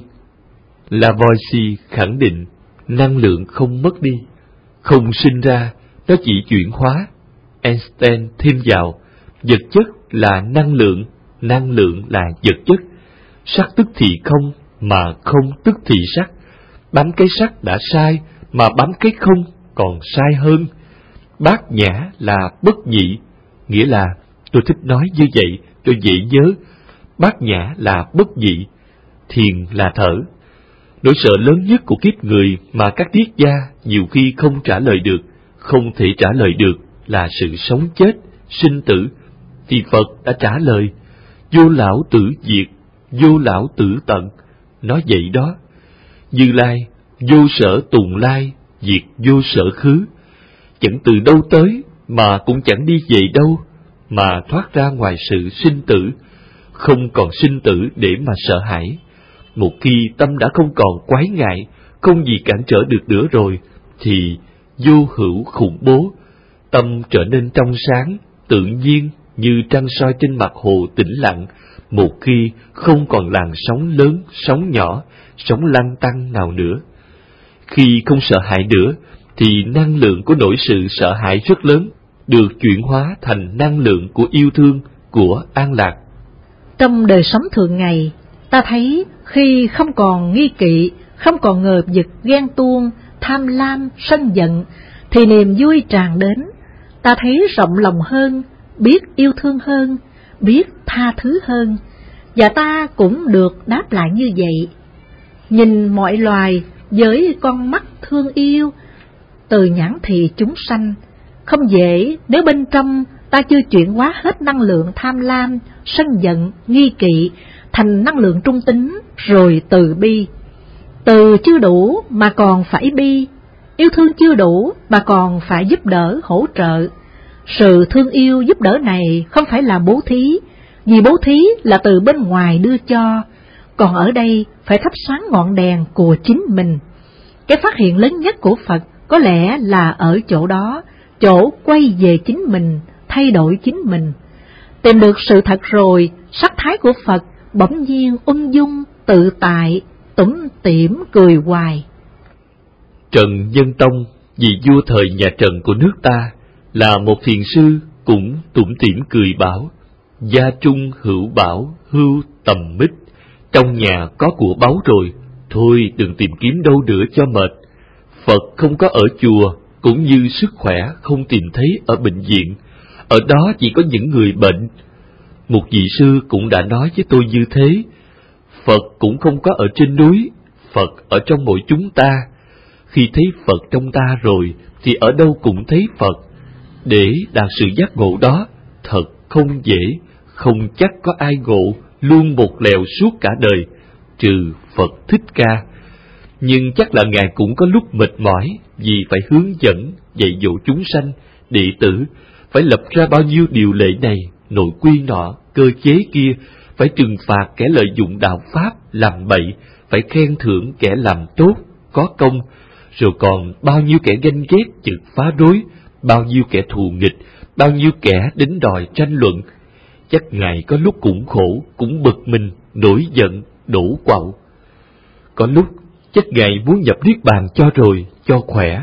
Lavoisier khẳng định năng lượng không mất đi, không sinh ra, nó chỉ chuyển hóa. Einstein thêm vào: vật chất là năng lượng là vật chất. Sắc tức thì không, mà không tức thì sắc. Bám cái sắc đã sai, mà bám cái không còn sai hơn. Bát nhã là bất nhị, nghĩa là, tôi thích nói như vậy cho dễ nhớ, bát nhã là bất nhị. Thiền là thở. Nỗi sợ lớn nhất của kiếp người mà các triết gia nhiều khi không trả lời được, không thể trả lời được là sự sống chết, sinh tử. Thì Phật đã trả lời: vô lão tử diệt, vô lão tử tận. Nói vậy đó. Như Lai: vô sở tùng lai, diệt vô sở khứ. Chẳng từ đâu tới, mà cũng chẳng đi về đâu, mà thoát ra ngoài sự sinh tử, không còn sinh tử để mà sợ hãi. Một khi tâm đã không còn quái ngại, không gì cản trở được nữa rồi, thì vô hữu khủng bố. Tâm trở nên trong sáng, tự nhiên như trăng soi trên mặt hồ tĩnh lặng, một khi không còn làn sóng lớn, sóng nhỏ, sóng lăn tăn nào nữa. Khi không sợ hãi nữa, thì năng lượng của nỗi sự sợ hãi rất lớn, được chuyển hóa thành năng lượng của yêu thương, của an lạc. Trong đời sống thường ngày, ta thấy khi không còn nghi kỵ, không còn ngờ vực ghen tuông, tham lam, sân giận, thì niềm vui tràn đến. Ta thấy rộng lòng hơn, biết yêu thương hơn, biết tha thứ hơn, và ta cũng được đáp lại như vậy. Nhìn mọi loài với con mắt thương yêu, từ nhãn thị chúng sanh, không dễ nếu bên trong ta chưa chuyển hóa hết năng lượng tham lam, sân giận, nghi kỵ thành năng lượng trung tín, rồi từ bi. Từ chưa đủ mà còn phải bi, yêu thương chưa đủ mà còn phải giúp đỡ, hỗ trợ. Sự thương yêu giúp đỡ này không phải là bố thí, vì bố thí là từ bên ngoài đưa cho, còn ở đây phải thắp sáng ngọn đèn của chính mình. Cái phát hiện lớn nhất của Phật có lẽ là ở chỗ đó, chỗ quay về chính mình, thay đổi chính mình. Tìm được sự thật rồi, sắc thái của Phật bỗng nhiên ung dung, tự tại, tủm tỉm cười hoài. Trần Nhân Tông, vị vua thời nhà Trần của nước ta, là một thiền sư cũng tủm tỉm cười bảo: gia trung hữu bảo, hưu tầm mít. Trong nhà có của báu rồi, thôi đừng tìm kiếm đâu nữa cho mệt. Phật không có ở chùa, cũng như sức khỏe không tìm thấy ở bệnh viện. Ở đó chỉ có những người bệnh. Một vị sư cũng đã nói với tôi như thế. Phật cũng không có ở trên núi, Phật ở trong mỗi chúng ta. Khi thấy Phật trong ta rồi, thì ở đâu cũng thấy Phật. Để đạt sự giác ngộ đó, thật không dễ, không chắc có ai ngộ luôn một lèo suốt cả đời, trừ Phật Thích Ca. Nhưng chắc là Ngài cũng có lúc mệt mỏi, vì phải hướng dẫn, dạy dỗ chúng sanh, đệ tử, phải lập ra bao nhiêu điều lệ này, nội quy nọ, cơ chế kia, phải trừng phạt kẻ lợi dụng đạo Pháp, làm bậy, phải khen thưởng kẻ làm tốt, có công, rồi còn bao nhiêu kẻ ganh ghét chực phá rối, bao nhiêu kẻ thù nghịch, bao nhiêu kẻ đến đòi tranh luận. Chắc Ngài có lúc cũng khổ, cũng bực mình, nổi giận, đổ quạo. Có lúc chắc Ngài muốn nhập niết bàn cho rồi, cho khỏe.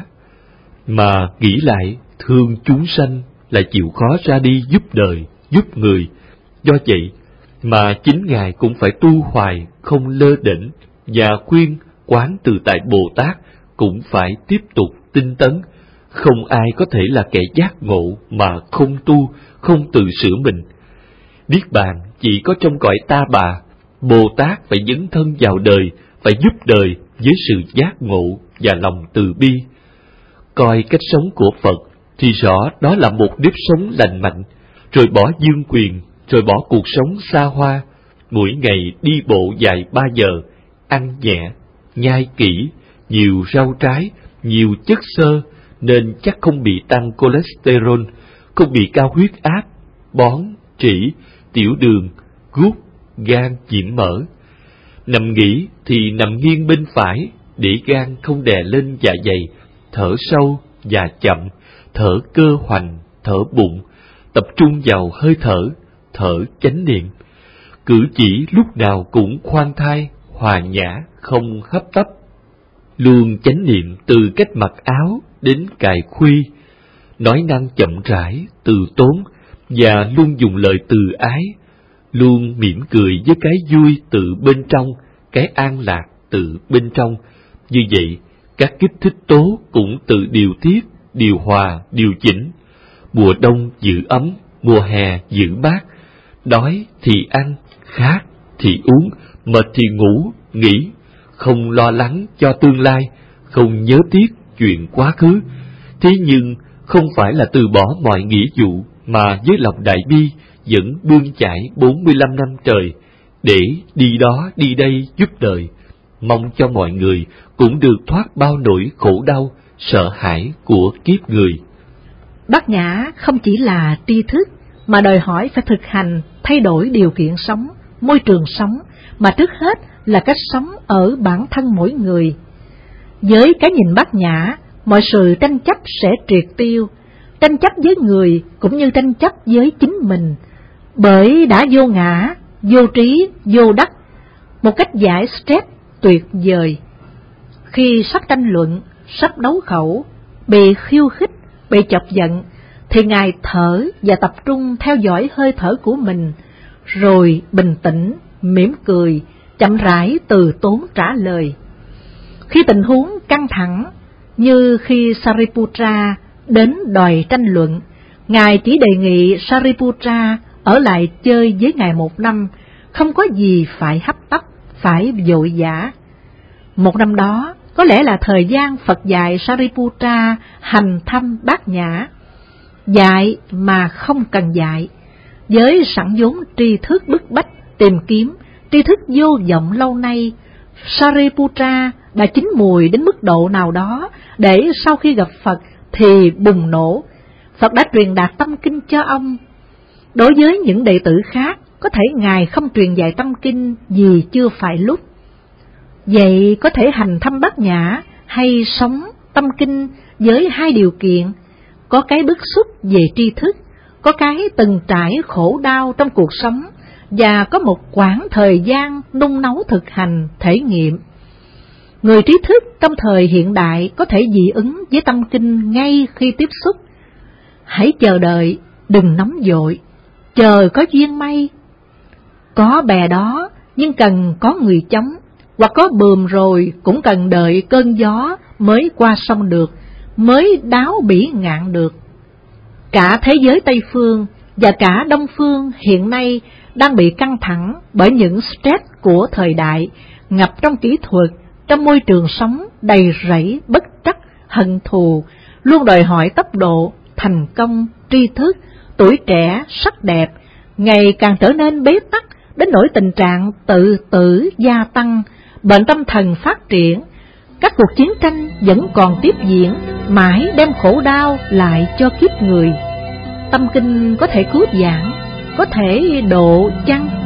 Mà nghĩ lại, thương chúng sanh lại chịu khó ra đi giúp đời, giúp người. Do vậy mà chính Ngài cũng phải tu hoài, không lơ đễnh, và khuyên quán Tự Tại Bồ Tát cũng phải tiếp tục tinh tấn. Không ai có thể là kẻ giác ngộ mà không tu, không tự sửa mình. Niết bàn chỉ có trong cõi ta bà. Bồ Tát phải dấn thân vào đời, phải giúp đời với sự giác ngộ và lòng từ bi. Coi cách sống của Phật thì rõ đó là một nếp sống lành mạnh, rồi bỏ dương quyền, rồi bỏ cuộc sống xa hoa, mỗi ngày đi bộ dài 3 giờ, ăn nhẹ, nhai kỹ, nhiều rau trái, nhiều chất xơ, nên chắc không bị tăng cholesterol, không bị cao huyết áp, bón, trĩ, tiểu đường, gút, gan nhiễm mỡ. Nằm nghỉ thì nằm nghiêng bên phải, để gan không đè lên dạ dày, thở sâu và chậm, thở cơ hoành, thở bụng, tập trung vào hơi thở, thở chánh niệm. Cử chỉ lúc nào cũng khoan thai, hòa nhã, không hấp tấp. Luôn chánh niệm từ cách mặc áo đến cài khuy, nói năng chậm rãi, từ tốn, và luôn dùng lời từ ái, luôn mỉm cười với cái vui từ bên trong, cái an lạc từ bên trong. Như vậy, các kích thích tố cũng tự điều tiết, điều hòa, điều chỉnh. Mùa đông giữ ấm, mùa hè giữ mát, đói thì ăn, khát thì uống, mệt thì ngủ, nghỉ, không lo lắng cho tương lai, không nhớ tiếc chuyện quá khứ. Thế nhưng không phải là từ bỏ mọi nghĩa vụ, mà với lòng đại bi vẫn bươn chải 45 năm trời, để đi đó đi đây giúp đời, mong cho mọi người cũng được thoát bao nỗi khổ đau, sợ hãi của kiếp người. Bát Nhã không chỉ là tri thức, mà đòi hỏi phải thực hành, thay đổi điều kiện sống, môi trường sống, mà trước hết là cách sống ở bản thân mỗi người. Với cái nhìn Bát Nhã, mọi sự tranh chấp sẽ triệt tiêu, tranh chấp với người cũng như tranh chấp với chính mình, bởi đã vô ngã, vô trí, vô đắc, một cách giải stress tuyệt vời. Khi sắp tranh luận, sắp đấu khẩu, bị khiêu khích, bị chọc giận, thì Ngài thở và tập trung theo dõi hơi thở của mình, rồi bình tĩnh, mỉm cười, chậm rãi từ tốn trả lời. Khi tình huống căng thẳng, như khi Sariputra đến đòi tranh luận, Ngài chỉ đề nghị Sariputra ở lại chơi với Ngài 1 năm, không có gì phải hấp tấp, phải vội vã. 1 năm đó có lẽ là thời gian Phật dạy Sariputra hành thăm Bát Nhã, dạy mà không cần dạy, với sẵn vốn tri thức bức bách tìm kiếm, tri thức vô vọng lâu nay. Sariputra đã chín mùi đến mức độ nào đó để sau khi gặp Phật thì bùng nổ. Phật đã truyền đạt tâm kinh cho ông. Đối với những đệ tử khác, có thể Ngài không truyền dạy tâm kinh vì chưa phải lúc. Vậy có thể hành thăm Bát Nhã hay sống tâm kinh với 2 điều kiện. có cái bức xúc về tri thức, có cái từng trải khổ đau trong cuộc sống, và có một quãng thời gian nung nấu thực hành, thể nghiệm. Người trí thức trong thời hiện đại có thể dị ứng với tâm kinh ngay khi tiếp xúc. Hãy chờ đợi, đừng nóng vội, chờ có duyên may. Có bè đó, nhưng cần có người chống, hoặc có buồm rồi cũng cần đợi cơn gió mới qua sông được, mới đáo bỉ ngạn được. Cả thế giới Tây Phương và cả Đông Phương hiện nay đang bị căng thẳng bởi những stress của thời đại, ngập trong kỹ thuật, trong môi trường sống đầy rẫy bất trắc, hận thù, luôn đòi hỏi tốc độ, thành công, tri thức, tuổi trẻ, sắc đẹp, ngày càng trở nên bế tắc đến nỗi tình trạng tự tử gia tăng, bệnh tâm thần phát triển. Các cuộc chiến tranh vẫn còn tiếp diễn, mãi đem khổ đau lại cho kiếp người. Tâm kinh có thể cứu vãn, có thể độ chăng?